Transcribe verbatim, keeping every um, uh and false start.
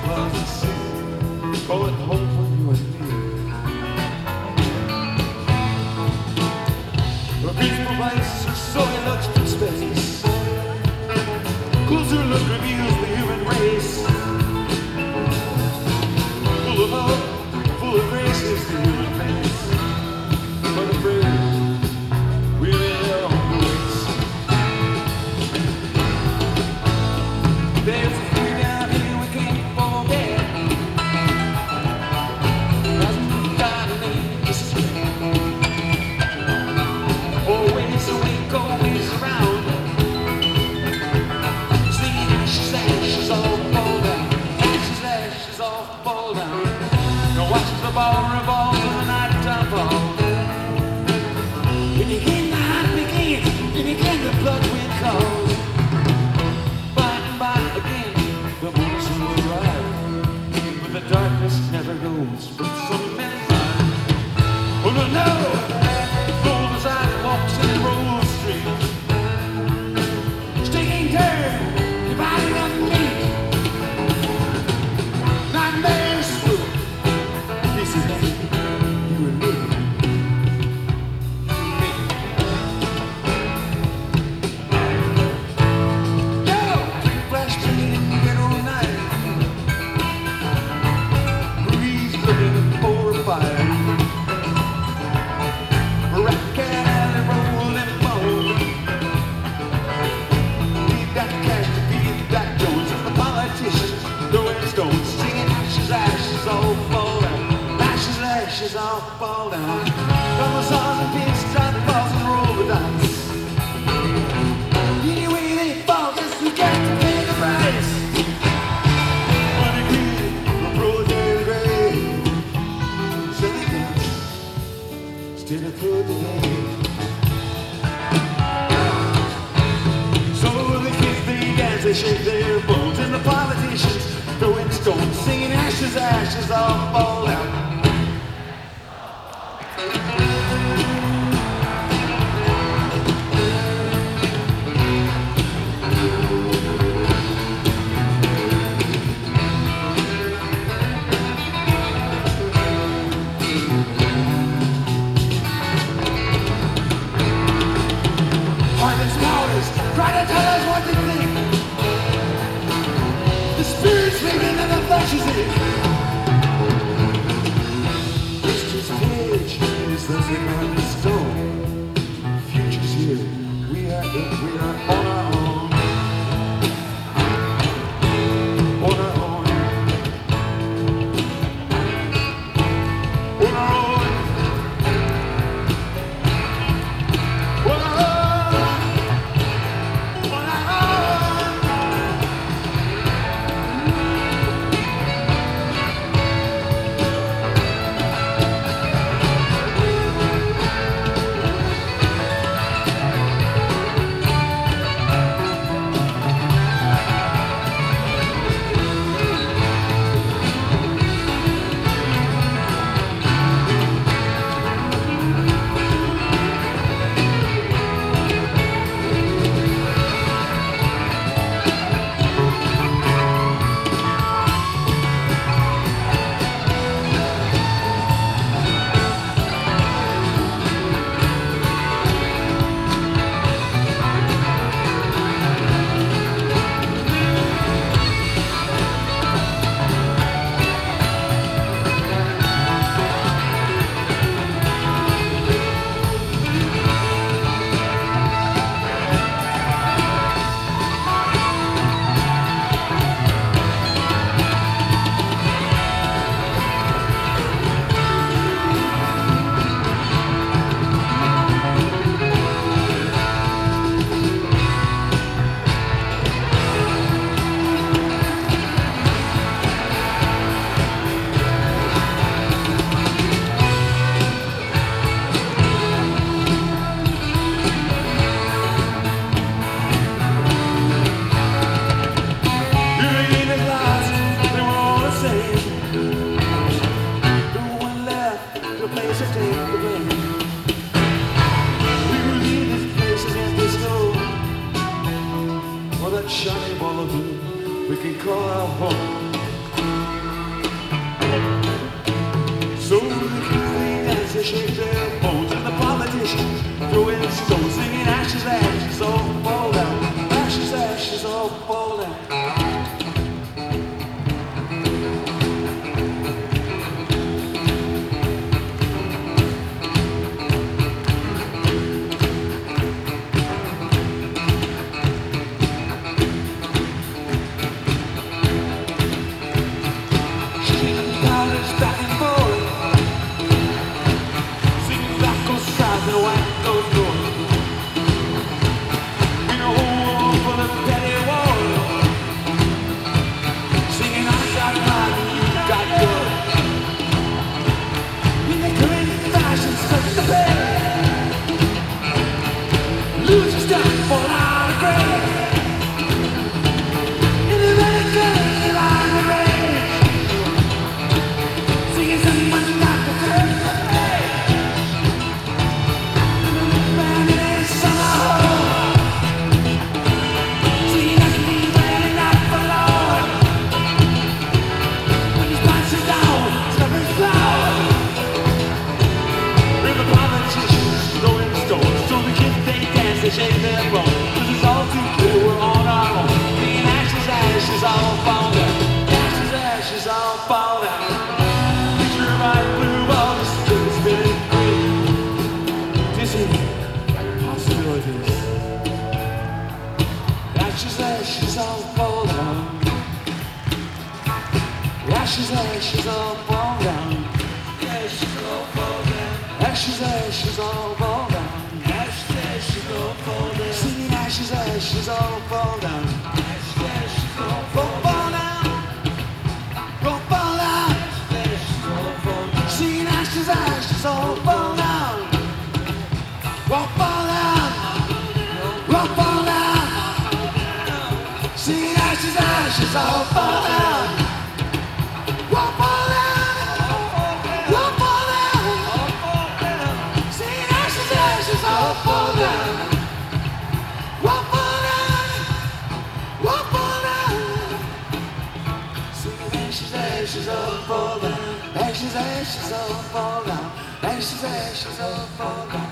was a sea, bullet hole for you and me. A peaceful place, so it looks from space. Closer look reveals the human race. Full of hope, full of grace is the human face. But afraid, we really are on the race. There's a few down here we can't forget. As we got to make this straight. Always awake, always around. Singing ashes, ashes all fall down. Ashes, ashes all fall down. Now watch the ball revolve in the night time fall. When you get the heart begin, and you get the blood wind calls. By and by again, the moon soon will rise. But the darkness never goes with some men. Oh no, no! Gold as I walks in Rose Street. Sticking turn, dividing up me. Nightmares swoop. This is you and me. Ashes all fall down. From the stars and pins, drop balls and roll the dice. Anyway they fall, guess we got to pay the price. Money green, the project grave. So they dance, still a project. So the kids they dance, they shake their bones, and the politicians throwing stones, singing ashes, ashes all fall down. Try to tell us what to think. The spirit's living and the flesh is in. History's page is nothing on the stone. Future's here. We are we are on our own. On our own. On our own. On our own. ashes all fall down. Picture of white blue wall just feels really green. Dizzy possibilities. Ashes, ashes all fall down. Ashes, ashes all fall down. Ashes all fall down. Ashes, ashes all fall down. Ashes, ashes all fall down. Singing ashes, ashes all fall down. Ashes, ashes all fall down. Go fall down. Ashes, ashes all fall down. Singing ashes, ashes all fall down. Go fall down. Go fall down. Singing ashes, ashes all fall down. Ashes all fall down, ashes, ashes all fall down, ashes, ashes all fall down.